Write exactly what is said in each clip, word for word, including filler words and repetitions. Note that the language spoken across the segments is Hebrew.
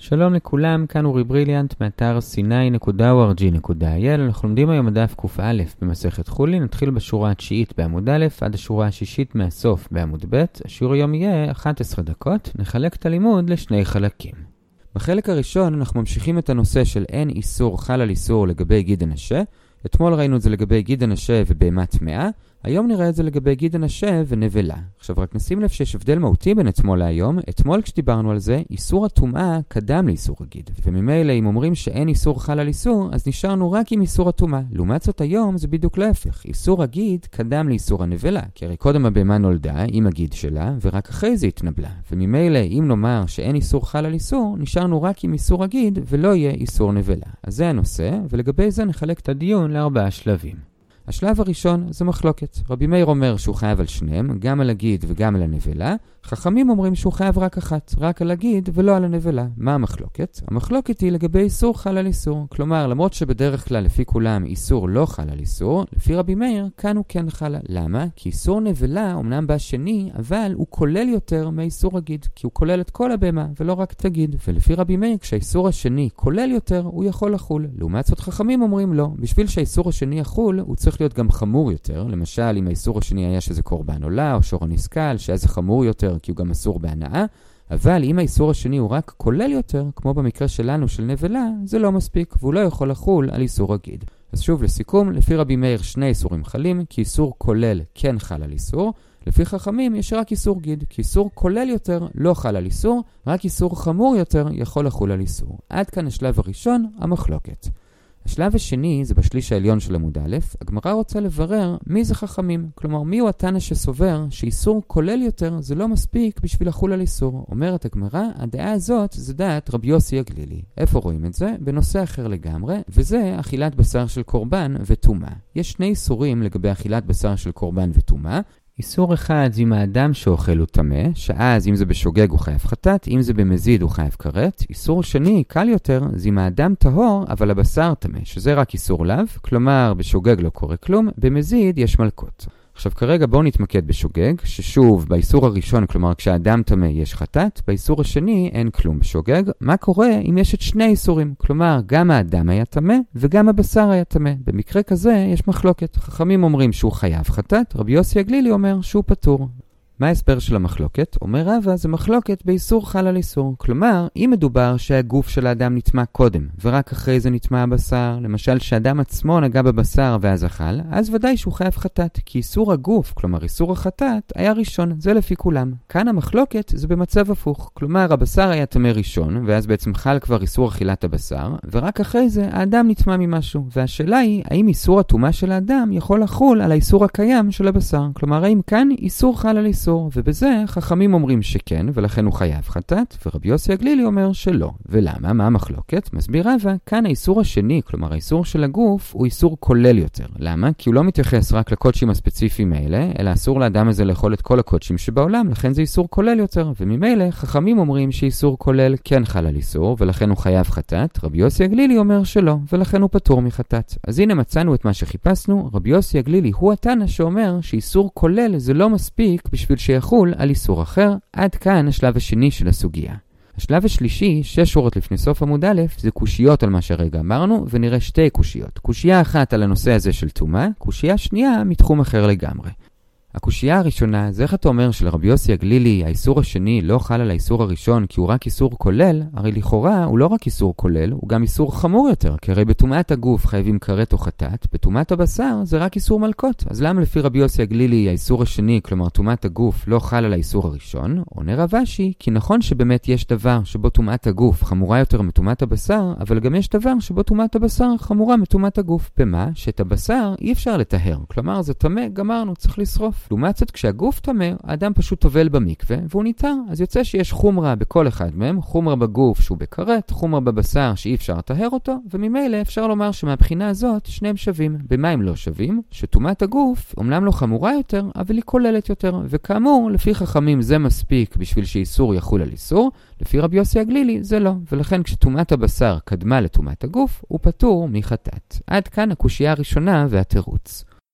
שלום לכולם, כאן אורי בריליאנט מאתר סיני נקודה או אר ג'י נקודה איי אל. אנחנו לומדים היום דף ק"א במסכת חולין. נתחיל בשורה התשיעית בעמוד א' עד השורה השישית מהסוף בעמוד ב'. השיעור היום יהיה אחת עשרה דקות. נחלק את הלימוד לשני חלקים. בחלק הראשון אנחנו ממשיכים את הנושא של אין איסור חל על איסור לגבי גיד הנשה. אתמול ראינו את זה לגבי גיד הנשה ובהמת טמאה. היום נראה את זה לגבי גיד הנשה ונבלה. עכשיו רק נשים לב שיש הבדל מהותי בין אתמול להיום. אתמול כשדיברנו על זה, איסור הטומאה קדם לאיסור הגיד. וממילא אם אומרים שאין איסור חל על איסור, אז נשארנו רק עם איסור הטומאה. לעומת זאת היום זה בדיוק להפך. איסור הגיד קדם לאיסור הנבלה. כי הרי קודם הבהמה נולדה עם הגיד שלה, ורק אחרי זה התנבלה. וממילא אם נאמר שאין איסור חל על איסור, נשארנו רק עם איסור הגיד ולא יהיה איסור נבלה. אז זה הנושא, ולגבי זה נחלק את הדיון לארבעה שלבים. השלב הראשון זה מחלוקת. רבי מאיר אומר שהוא חייב על שניהם, גם על הגיד וגם על הנבלה. חכמים אומרים שהוא חייב רק אחת, רק על הגיד ולא על הנבלה. מה המחלוקת? המחלוקת היא לגבי איסור חל על איסור. כלומר, למרות שבדרך כלל לפי כולם איסור לא חל על איסור, לפי רבי מאיר כאן הוא כן חל. למה? כי איסור נבלה אומנם בא שני, אבל הוא כולל יותר מאיסור הגיד, כי הוא כולל את כל הבהמה ולא רק את הגיד. ולפי רבי מאיר כשהאיסור השני כולל יותר, הוא יכול לחול. לעומת זאת חכמים אומרים לא. בשביל שהאיסור השני יחול, הוא צריך להיות גם חמור יותר. למשל, אם האיסור השני היה שזה קורבן עולה או שור נסקל, שזה חמור יותר כי הוא גם אסור בהנאה. אבל אם האיסור השני הוא רק כולל יותר, כמו במקרה שלנו של נבלה, זה לא מספיק, והוא לא יכול לחול על איסור הגיד. אז שוב לסיכום, לפי רבי מאיר שני איסורים חלים, כי איסור כולל כן חל על איסור. לפי חכמים יש רק איסור גיד, כי איסור כולל יותר לא חל על איסור, רק איסור חמור יותר יכול לחול על איסור. עד כאן השלב הראשון, המחלוקת. השלב השני זה בשליש העליון של עמוד א'. הגמרא רוצה לברר מי זה חכמים. כלומר, מי הוא התנא שסובר שאיסור כולל יותר זה לא מספיק בשביל לחול על איסור. אומרת הגמרא, הדעה הזאת זה דעת רבי יוסי הגלילי. איפה רואים את זה? בנושא אחר לגמרי, וזה אכילת בשר של קורבן וטומאה. יש שני איסורים לגבי אכילת בשר של קורבן וטומאה. איסור אחד זה אם האדם שאוכל הוא טמא, שאז אם זה בשוגג הוא חייב חטאת, אם זה במזיד הוא חייב כרת. איסור שני, קל יותר, זה אם האדם טהור, אבל הבשר טמא, שזה רק איסור לאו, כלומר בשוגג לא קורה כלום, במזיד יש מלקות. עכשיו כרגע בואו נתמקד בשוגג, ששוב באיסור הראשון, כלומר כשהאדם טמא יש חטאת, באיסור השני אין כלום בשוגג. מה קורה אם יש את שני איסורים? כלומר גם האדם היה טמא וגם הבשר היה טמא. במקרה כזה יש מחלוקת. חכמים אומרים שהוא חייב חטאת, רבי יוסי הגלילי אומר שהוא פטור. מה ההסבר של המחלוקת? אומר רבא, זה מחלוקת באיסור חל על איסור. כלומר, אם מדובר שהגוף של האדם נטמע קודם, ורק אחרי זה נטמע הבשר, למשל שהאדם עצמו נגע בבשר ואז אכל, אז ודאי שהוא חייב חטאת, כי איסור הגוף, כלומר איסור החטאת, היה ראשון, זה לפי כולם. כאן המחלוקת זה במצב הפוך. כלומר, הבשר היה טמא ראשון, ואז בעצם חל כבר איסור אכילת הבשר, ורק אחרי זה האדם נטמע ממשהו. והשאלה היא, האם איסור הטומאה של האדם יכול לחול על האיסור הקיים של הבשר? כלומר, האם כאן איסור חל על איסור? ובזה חכמים אומרים שכן, ולכן הוא חייב חטאת, ורבי יוסי הגלילי אומר שלא. ולמה? מה המחלוקת? מסביר רבא, כאן האיסור השני, כלומר האיסור של הגוף, הוא איסור כולל יותר. למה? כי הוא לא מתייחס רק לקודשים הספציפיים האלה, אלא אסור לאדם הזה לאכול את כל הקודשים שבעולם, לכן זה איסור כולל יותר. וממילא חכמים אומרים שאיסור כולל כן חל על איסור, ולכן הוא חייב חטאת. רבי יוסי הגלילי אומר שלא, ולכן הוא פטור מחטאת. אז הנה מצאנו את מה שחיפשנו. רבי יוסי הגלילי הוא התנא שאומר שאיסור כולל זה לא מספיק בשביל שיחול על איסור אחר. עד כאן השלב השני של הסוגיה. השלב השלישי, שש שורות לפני סוף עמוד א', זה קושיות על מה שהרגע אמרנו, ונראה שתי קושיות. קושייה אחת על הנושא הזה של טומאה, קושייה שנייה מתחום אחר לגמרי. הקושייה הראשונה, זה איך אתה אומר שלרבי יוסי הגלילי האיסור השני לא חל על האיסור הראשון כי הוא רק איסור כולל? הרי לכאורה הוא לא רק איסור כולל, הוא גם איסור חמור יותר, כי הרי בטומאת הגוף חייבים כרת או חטאת, בטומאת הבשר זה רק איסור מלקות. אז למה לפי רבי יוסי הגלילי האיסור השני, כלומר טומאת הגוף, לא חל על האיסור הראשון? עונה רב אשי, כי נכון שבאמת יש דבר שבו טומאת הגוף חמורה יותר מטומאת הבשר, אבל גם יש דבר שבו טומאת הבשר חמורה מטומאת הגוף. במה? שאת הבשר אי אפשר לטהר, כלומר זה טמא, גמרנו, צריך לשרוף. לעומת זאת, כשהגוף טמא, האדם פשוט טובל במקווה והוא ניתר. אז יוצא שיש חומרה בכל אחד מהם, חומרה בגוף שהוא בכרת, חומרה בבשר שאי אפשר לטהר אותו, וממילא אפשר לומר שמהבחינה הזאת שניהם שווים. במה הם לא שווים? שטומאת הגוף אומנם לא חמורה יותר, אבל היא כוללת יותר. וכאמור, לפי חכמים זה מספיק בשביל שאיסור יחול על איסור, לפי רבי יוסי הגלילי זה לא. ולכן כשטומאת הבשר קדמה לטומאת הגוף, הוא פטור מחטאת. עד כאן הקושייה הראשונה והתירוץ.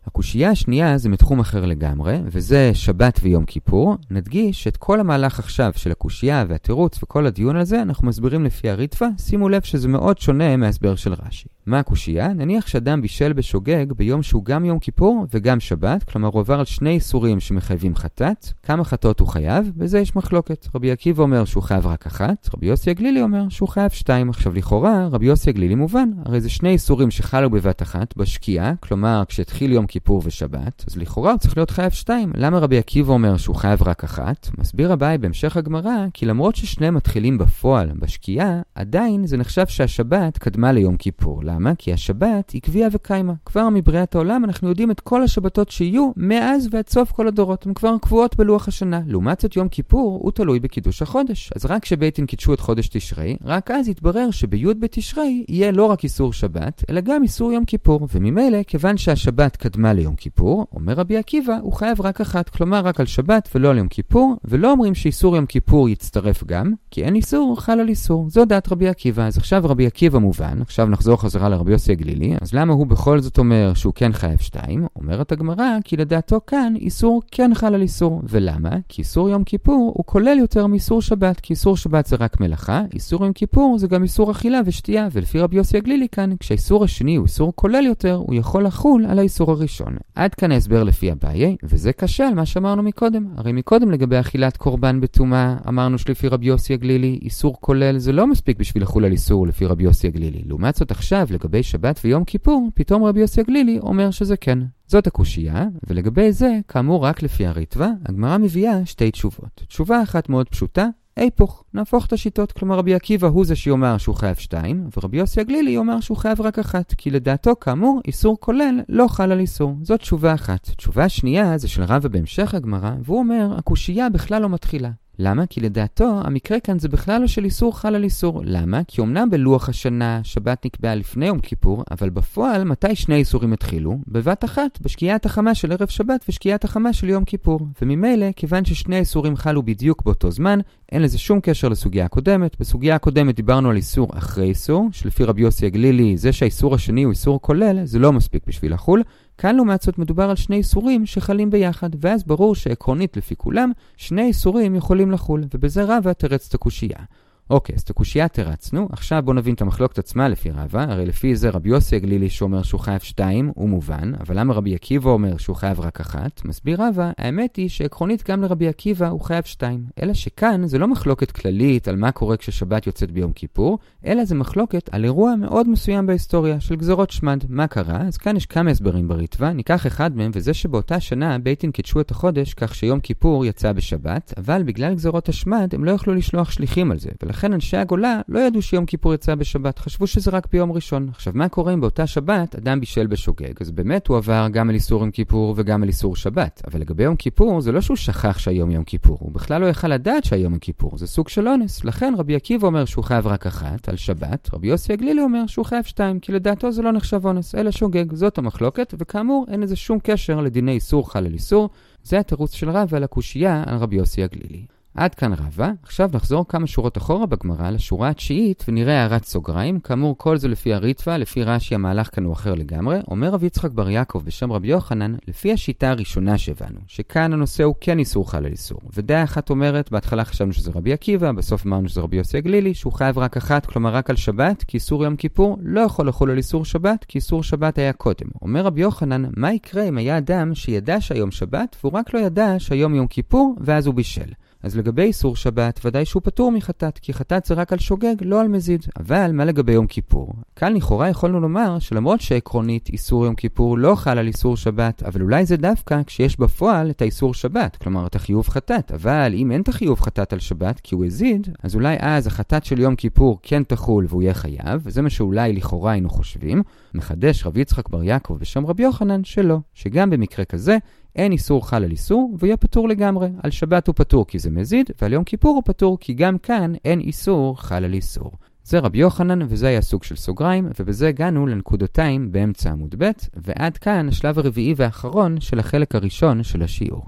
הקושייה השנייה זה מתחום אחר לגמרי, וזה שבת ויום כיפור. נדגיש את כל המהלך עכשיו של הקושייה והתירוץ וכל הדיון הזה, אנחנו מסבירים לפי הריטווה. שימו לב שזה מאוד שונה מההסבר של רש"י. מה הקושייה? נניח שאדם בישל בשוגג ביום שהוא גם יום כיפור וגם שבת, כלומר הוא עבר על שני איסורים שמחייבים חטאת. כמה חטאות הוא חייב? בזה יש מחלוקת. רבי עקיבא אומר שהוא חייב רק אחת, רבי יוסי הגלילי אומר שהוא חייב שתיים. עכשיו לכאורה, רבי יוסי הגלילי מובן, הרי זה שני איסורים שחלו בבת אחת, בשקיעה, כלומר כשהתחיל יום כיפור ושבת, אז לכאורה הוא צריך להיות חייב שתיים. למה רבי עקיבא אומר שהוא חייב רק אחת? מסביר הבאי בהמשך הגמרא, כי למרות ששניהם מתחילים בפועל בשקיעה, עדיין זה נחשב שהשבת קדמה ליום כיפור. למה? כי השבת היא קביעה וקיימה. כבר מבריאת העולם אנחנו יודעים את כל השבתות שיהיו מאז ועד סוף כל הדורות. הן כבר קבועות בלוח השנה. לעומת זאת יום כיפור הוא תלוי בקידוש החודש. אז רק כשבית דין קידשו את חודש תשרי, רק אז יתברר שבי' בתשרי יהיה לא רק איסור שבת, אלא גם איסור יום כיפור. וממילא, כיוון שהשבת קדמה ליום כיפור, אומר רבי עקיבא, הוא חייב רק אחת, כלומר רק על שבת ולא על יום כיפור, ולא אומרים שאיסור יום כיפור יצטרף גם, כי אין איסור, חל על איסור. זו דעת רבי עקיבא. אז עכשיו רבי עקיבא מובן, עכשיו נחזור חזרה לרבי יוסי הגלילי, אז למה הוא בכל זאת אומר שהוא כן חייב שתיים? אומרת הגמרא, כי לדעתו כאן איסור כן חל על איסור. ולמה? כי איסור יום כיפור הוא כולל יותר מאיסור שבת, כי איסור שבת זה רק מלאכה, איסור יום כיפור זה גם איסור אכילה ושתייה, ולפי רבי יוסי הגלילי כאן, כשהאיסור השני הוא איסור כולל יותר, הוא יכול לחול על האיסור הראשון. עד כאן ההסבר לפי אביי, וזה קשה על מה שאמרנו מקודם. הרי מקודם לגבי אכילת קורבן בטומאה, אמרנו שלפי רבי יוסי הגלילי, איסור כולל זה לא מספיק בשביל לחול על איסור לפי רבי יוסי הגלילי. לעומת זאת עכשיו, לגבי שבת ויום כיפור, פתאום רבי יוסי הגלילי אומר שזה כן. זאת הקושייה, ולגבי זה, כאמור רק לפי הריטווה, הגמרא מביאה שתי תשובות. תשובה אחת מאוד פשוטה, היפוך, נהפוך את השיטות, כלומר רבי עקיבא הוא זה שיאמר שהוא חייב שתיים, ורבי יוסי הגלילי יאמר שהוא חייב רק אחת, כי לדעתו כאמור איסור כולל לא חל על איסור. זאת תשובה אחת. תשובה שנייה זה של רבא בהמשך הגמרא, והוא אומר, הקושייה בכלל לא מתחילה. למה? כי לדעתו המקרה כאן זה בכלל לא של איסור חל על איסור. למה? כי אומנם בלוח השנה שבת נקבעה לפני יום כיפור, אבל בפועל מתי שני איסורים התחילו? בבת אחת, בשקיעת החמה של ערב שבת ושקיעת החמה של יום כיפור. וממילא, כיוון ששני איסורים חלו בדיוק באותו זמן, אין לזה שום קשר לסוגיה הקודמת. בסוגיה הקודמת דיברנו על איסור אחרי איסור, שלפי רבי יוסי הגלילי, זה שהאיסור השני הוא איסור כולל, זה לא מספיק בשביל לחול. כאן לעומת זאת מדובר על שני איסורים שחלים ביחד, ואז ברור שעקרונית לפי כולם, שני איסורים יכולים לחול, ובזה רבא תרץ את הקושייה. אוקיי, אז את הקושייה תרצנו, עכשיו בוא נבין את המחלוקת עצמה לפי רבא, הרי לפי זה רבי יוסי הגלילי שאומר שהוא חייב שתיים, הוא מובן, אבל למה רבי עקיבא אומר שהוא חייב רק אחת? מסביר רבא, האמת היא שעקרונית גם לרבי עקיבא הוא חייב שתיים, אלא שכאן זה לא מחלוקת כללית על מה קורה כששבת יוצאת ביום כיפור, אלא זה מחלוקת על אירוע מאוד מסוים בהיסטוריה של גזרות שמד. מה קרה? אז כאן יש כמה הסברים בריטווה, ניקח אחד מהם, וזה שבאותה שנה בית דין קידשו את החודש כך שיום כיפור יצא בשבת, אבל בגלל גזרות השמד הם לא יכלו לשלוח שליחים על זה, ולכן אנשי הגולה לא ידעו שיום כיפור יצא בשבת, חשבו שזה רק ביום ראשון. עכשיו מה קורה אם באותה שבת אדם בישל בשוגג? אז באמת הוא עבר גם על איסור יום כיפור וגם על איסור שבת, אבל לגבי יום כיפור זה לא שהוא שכח שהיום יום כיפור, הוא בכלל לא יכל לדעת שהיום יום כיפור, זה סוג של אונס. לכן רבי עקיבא אומר שהוא חייב רק אחת על שבת, רבי יוסי הגלילי אומר שהוא חייב שתיים, כי לדעתו זה לא נחשב אונס אלא שוגג. זאת המחלוקת, וכאמור אין לזה שום קשר לדיני איסור חל על איסור. זה התירוץ של רבא על הקושייה על רבי יוסי הגלילי. עד כאן רבא. עכשיו נחזור כמה שורות אחורה בגמרא לשורה התשיעית ונראה הערת סוגריים. כאמור כל זה לפי הריטווה, לפי רש"י המהלך כאן הוא אחר לגמרי. אומר רבי יצחק בר יעקב בשם רבי יוחנן, לפי השיטה הראשונה שהבנו, שכאן הנושא הוא כן איסור חל על איסור. ודעה אחת אומרת, בהתחלה חשבנו שזה רבי עקיבא, בסוף אמרנו שזה רבי יוסי הגלילי, שהוא חייב רק אחת, כלומר רק על שבת, כי איסור יום כיפור לא יכול לחול על איסור שבת, כי איסור שבת היה קודם. אומר רבי יוחנן, מה יקרה אם היה אדם שידע שהיום שבת, והוא רק לא ידע שהיום יום כיפור, ואז הוא בישל? אז לגבי איסור שבת, ודאי שהוא פטור מחטאת, כי חטאת זה רק על שוגג, לא על מזיד. אבל מה לגבי יום כיפור? כאן לכאורה יכולנו לומר שלמרות שעקרונית איסור יום כיפור לא חל על איסור שבת, אבל אולי זה דווקא כשיש בפועל את האיסור שבת, כלומר את החיוב חטאת. אבל אם אין את החיוב חטאת על שבת כי הוא הזיד, אז אולי אז החטאת של יום כיפור כן תחול והוא יהיה חייב, וזה מה שאולי לכאורה היינו חושבים. מחדש רבי יצחק בר יעקב בשם רבי יוחנן שלא, שגם במקרה כזה אין איסור חל על איסור, ויהיה פטור לגמרי. על שבת הוא פטור כי זה מזיד, ועל יום כיפור הוא פטור כי גם כאן אין איסור חל על איסור. זה רבי יוחנן, וזה היה סוג של סוגריים, ובזה הגענו לנקודתיים באמצע עמוד ב', ועד כאן השלב הרביעי והאחרון של החלק הראשון של השיעור.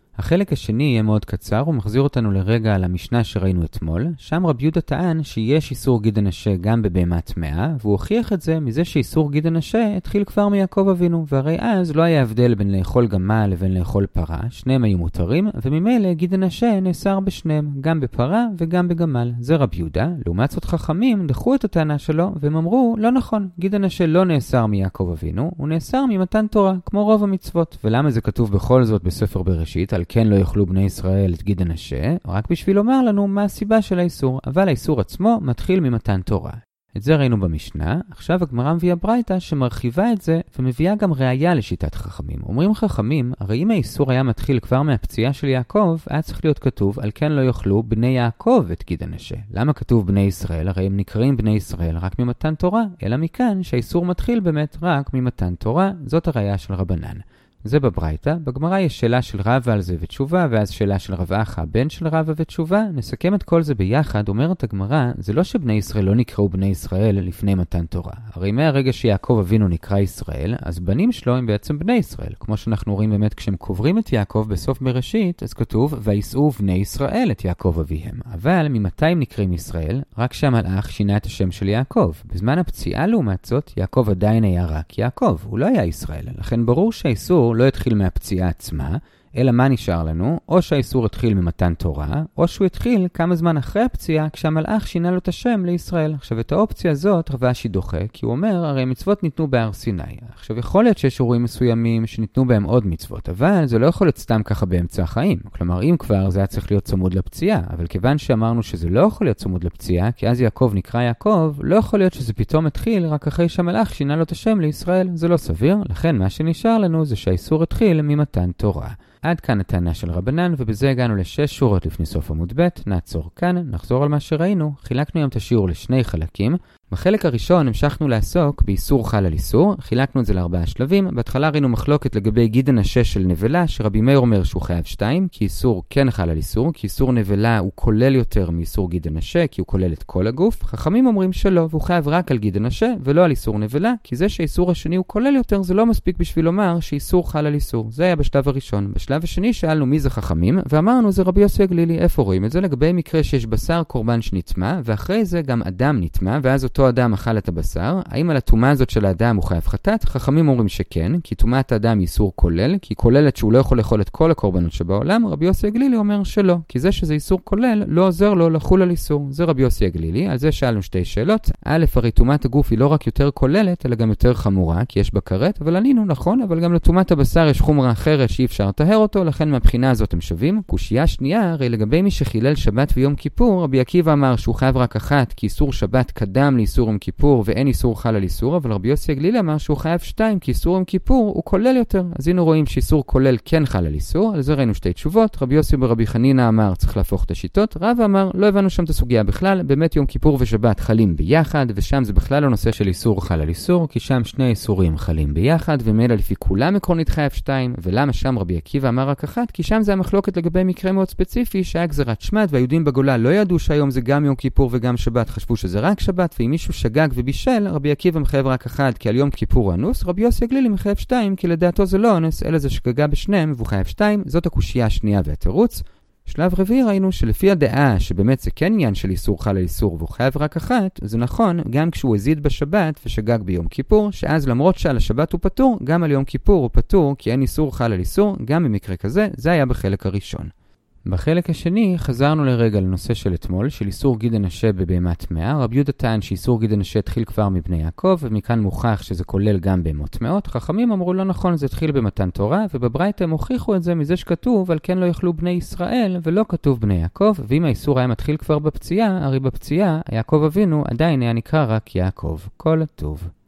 החלק השני יהיה מאוד קצר, הוא מחזיר אותנו לרגע על המשנה שראינו אתמול. שם רבי יהודה טען שיש איסור גיד הנשה גם בבהמה טמאה, והוא הוכיח את זה מזה שאיסור גיד הנשה התחיל כבר מיעקב אבינו, והרי אז לא היה הבדל בין לאכול גמל לבין לאכול פרה, שניהם היו מותרים, וממילא גיד הנשה נאסר בשניהם, גם בפרה וגם בגמל. זה רבי יהודה. לעומת זאת חכמים דחו את הטענה שלו, והם אמרו, לא נכון, גיד הנשה לא נאסר מיעקב אבינו, הוא נאסר ממתן תורה, כמו רוב המצוות. ולמה זה כתוב בכל זאת בספר בראשית, על כן לא יאכלו בני ישראל את גיד הנשה, רק בשביל לומר לנו מה הסיבה של האיסור, אבל האיסור עצמו מתחיל ממתן תורה. את זה ראינו במשנה. עכשיו הגמרא מביאה ברייתא שמרחיבה את זה ומביאה גם ראיה לשיטת חכמים. אומרים חכמים, הרי אם האיסור היה מתחיל כבר מהפציעה של יעקב, היה צריך להיות כתוב על כן לא יאכלו בני יעקב את גיד הנשה. למה כתוב בני ישראל? הרי הם נקראים בני ישראל רק ממתן תורה, אלא מכאן שהאיסור מתחיל באמת רק ממתן תורה. זאת הראיה של רבנן. זה בברייתא. בגמרא יש שאלה של רבא על זה ותשובה, ואז שאלה של רב אחא, בן של רבא ותשובה. נסכם את כל זה ביחד. אומרת הגמרא, זה לא שבני ישראל לא נקראו בני ישראל לפני מתן תורה. הרי מהרגע שיעקב אבינו נקרא ישראל, אז בנים שלו הם בעצם בני ישראל. כמו שאנחנו רואים באמת כשהם קוברים את יעקב בסוף בראשית, אז כתוב, וישאו בני ישראל את יעקב אביהם. אבל ממתי הם נקראים ישראל? רק שהמלאך שינה את השם של יעקב. בזמן הפציעה לעומת זאת, יעקב עדיין היה רק יעקב. הוא לא היה ישראל. לכן ברור שהאיסור לא התחיל מהפציעה עצמה, אלא מה נשאר לנו? או שהאיסור התחיל ממתן תורה, או שהוא התחיל כמה זמן אחרי הפציעה, כשהמלאך שינה לו את השם לישראל. עכשיו, את האופציה הזאת רב אשי דוחה, כי הוא אומר, הרי מצוות ניתנו בהר סיני. עכשיו, יכול להיות שיש אירועים מסוימים שניתנו בהם עוד מצוות, אבל זה לא יכול להיות סתם ככה באמצע החיים. כלומר, אם כבר, זה היה צריך להיות צמוד לפציעה, אבל כיוון שאמרנו שזה לא יכול להיות צמוד לפציעה, כי אז יעקב נקרא יעקב, לא יכול להיות שזה פתאום התחיל רק אחרי שהמלאך שינה לו את השם לישראל. זה לא סביר, לכן מה שנשאר לנו זה שהאיסור התחיל ממתן תורה. עד כאן הטענה של רבנן, ובזה הגענו לשש שורות לפני סוף עמוד ב'. נעצור כאן, נחזור על מה שראינו. חילקנו היום את השיעור לשני חלקים. בחלק הראשון המשכנו לעסוק באיסור חל על איסור, חילקנו את זה לארבעה שלבים. בהתחלה ראינו מחלוקת לגבי גיד הנשה של נבלה, שרבי מאיר אומר שהוא חייב שתיים, כי איסור כן חל על איסור, כי איסור נבלה הוא כולל יותר מאיסור גיד הנשה, כי הוא כולל את כל הגוף. חכמים אומרים שלא, והוא חייב רק על גיד הנשה ולא על איסור נבלה, כי זה שהאיסור השני הוא כולל יותר, זה לא מספיק בשביל לומר שאיסור חל על איסור. זה היה בשלב הראשון. בשלב השני שאלנו מי זה חכמים, ואמרנו זה רבי יוסי הגלילי. איפה רואים את זה? לגבי מקרה שיש בשר קורבן שנטמא, ואחרי זה גם אדם נטמא, ואז אותו אדם אכל את הבשר. האם על הטומאה הזאת של האדם הוא חייב חטאת? חכמים אומרים שכן, כי טומאת האדם היא איסור כולל, כי כוללת שהוא לא יכול לאכול את כל הקורבנות שבעולם. רבי יוסי הגלילי אומר שלא, כי זה שזה איסור כולל לא עוזר לו לחול על איסור. זה רבי יוסי הגלילי. על זה שאלנו שתי שאלות. א', הרי טומאת הגוף היא לא רק יותר כוללת, אלא גם יותר חמורה, כי יש בה כרת, אבל ענינו נכון, אבל גם לטומאת הבשר יש חומרה אחרת שאי אפשר לטהר אותו, לכן מהבחינה הזאת הם שווים. קושייה שנייה, הרי לגבי מי שחילל שבת ויום כיפור, רבי עקיבא אמר שהוא חייב רק אחת, כי איסור שבת קדם לאיסור יום כיפור ואין איסור חל על איסור, אבל רבי יוסי הגלילי אמר שהוא חייב שתיים, כי איסור יום כיפור הוא כולל יותר. אז הנה רואים שאיסור כולל כן חל על איסור. על זה ראינו שתי תשובות. רבי יוסי ברבי חנינא אמר צריך להפוך את השיטות. רב אמר לא הבנו שם את הסוגיה בכלל, באמת יום כיפור ושבת חלים ביחד, ושם זה בכלל לא נושא של איסור חל על איסור, כי שם שני איסורים חלים ביחד, ומילא לפי כולם עקרונית חייב שתיים. ולמה שם רבי עקיבא אמר רק אחת? כי שם זה המחלוקת לגבי מקרה מאוד ספציפי שהיה גזירת שבת, והיהודים בגולה לא ידעו שהיום זה גם יום כיפור וגם שבת, חשבו שזה רק שבת, ואם מישהו שגג ובישל, רבי עקיבא מחייב רק אחד, כי על יום כיפור אנוס. רבי יוסי הגלילי מחייב שתיים, כי לדעתו זה לא אונס, אלא זה שגגה בשניהם והוא חייב שתיים. זאת הקושייה השנייה והתירוץ. שלב רביעי ראינו שלפי הדעה שבאמת זה כן עניין של איסור חל על איסור והוא חייב רק אחת, זה נכון גם כשהוא הזיד בשבת ושגג ביום כיפור, שאז למרות שעל השבת הוא פטור, גם על יום כיפור הוא פטור, כי אין איסור חל על איסור, גם במקרה כזה. זה היה בחלק הראשון. בחלק השני חזרנו לרגע לנושא של אתמול, של איסור גיד הנשה בבהמה טמאה. רבי יהודה טען שאיסור גיד הנשה התחיל כבר מבני יעקב, ומכאן מוכח שזה כולל גם בהמות טמאות. חכמים אמרו לא נכון, זה התחיל במתן תורה, ובברייתא הם הוכיחו את זה מזה שכתוב על כן לא יאכלו בני ישראל, ולא כתוב בני יעקב. ואם האיסור היה מתחיל כבר בפציעה, הרי בפציעה יעקב אבינו עדיין היה נקרא רק יעקב. כל הטוב.